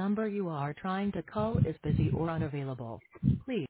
number you are trying to call is busy or unavailable. Please